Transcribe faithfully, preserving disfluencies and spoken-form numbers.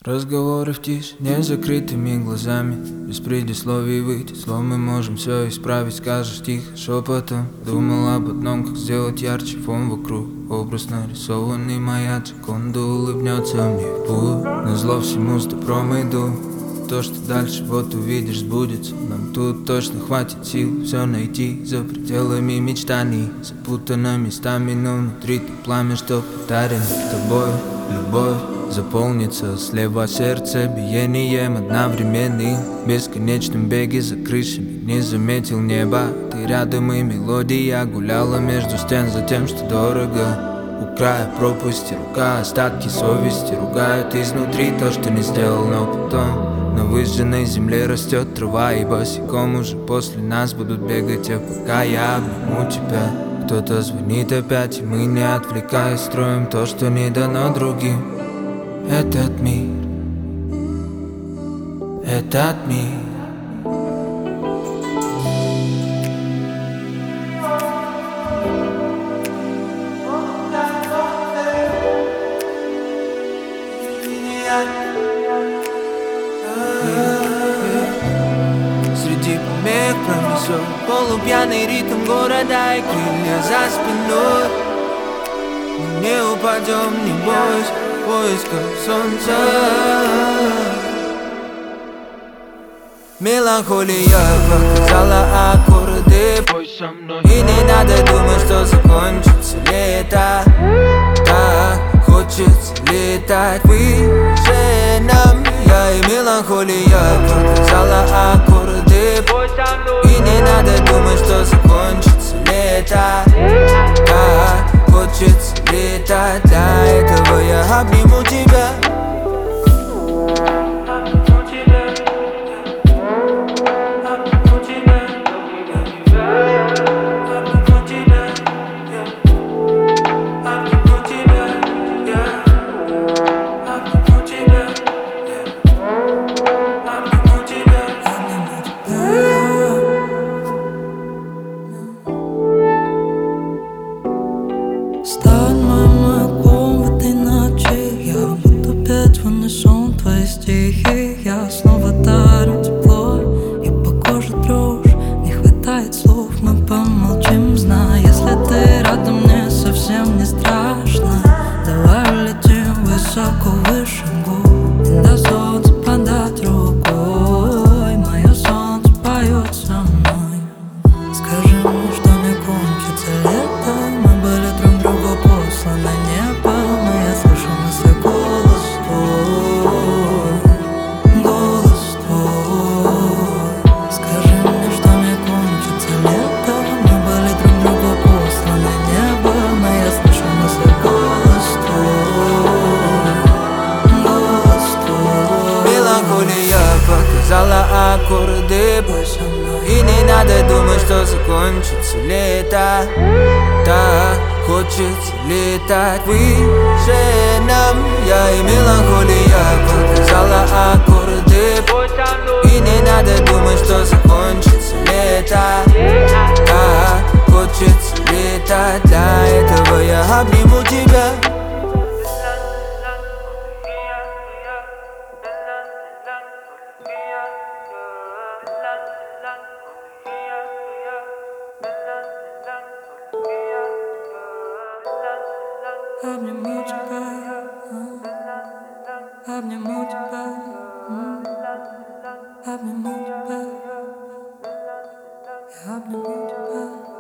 Разговоры в тишине закрытыми глазами, без предисловий выйти слов мы можем все исправить. Скажешь тихо, шепотом. Думал об одном, как сделать ярче фон вокруг. Образ нарисованный маячек, он да улыбнется мне в путь. Назло всему с добром иду. То, что дальше вот увидишь, сбудется. Нам тут точно хватит сил все найти за пределами мечтаний. Запутано местами, но внутри то пламя, что подарено тобой. Любовь заполнится слева сердце биением одновременным. В бесконечном беге за крышами не заметил неба. Ты рядом и мелодия гуляла между стен за тем, что дорого. У края пропасти рука, остатки совести ругают изнутри то, что не сделал, но потом на выжженной земле растет трава, и босиком уже после нас будут бегать, а пока я обниму тебя. Кто-то звонит опять, и мы, не отвлекаясь, строим то, что не дано другим. Этот мир, этот мир. Среди помех пронесет полупьяный ритм города и крылья за спиной. Мы не упадем, не бойся, в поисках солнца. Меланхолия показала аккорды, пой со мной. И не надо думать, что закончится лето. Так хочется летать выше нам. Я и меланхолия показала аккорды, пой со мной. И не надо думать, что закончится лето. Так хочется летать, для этого я обниму тебя. Стань моим маяком в этой ночи. Я буду петь в унисон твои стихи. Я снова дарю тепло и по коже дрожь. Не хватает слов, мы помолчим, зная, если ты рядом, мне совсем не страшно. Давай улетим высоко выше гор, и до солнца подать рукой. Мое солнце поет со мной. Скажи мне, что не кончится лето. Мы были друг другу посланы небо, но я слышу на свой голос твой, голос твой. Скажи мне, что не кончится лето. Мы были друг другу посланы небо, но я слышу на свой голос твой, голос твой. Меланхолия показала аккорды, пой со мной. И не надо думать, что закончится лето. Так хочется летать выше нам. Я и меланхолия показала аккорды, пой со мной. И не надо думать, что закончится лето. Так хочется летать, для этого я обниму тебя. Обниму тебя, обниму тебя, обниму тебя, я обниму тебя.